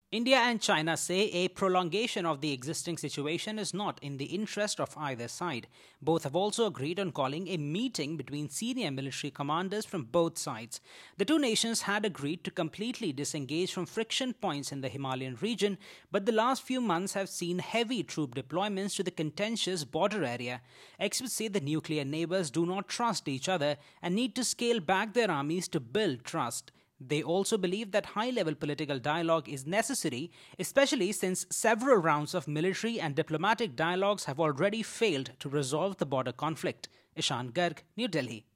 India and China say a prolongation of the existing situation is not in the interest of either side. Both have also agreed on calling a meeting between senior military commanders from both sides. The two nations had agreed to completely disengage from friction points in the Himalayan region, but the last few months have seen heavy troop deployments to the contentious border area. Experts say the nuclear neighbors do not trust each other and need to scale back their armies to build trust. They also believe that high level political dialogue is necessary, especially since several rounds of military and diplomatic dialogues have already failed to resolve the border conflict. Ishan Garg, New Delhi.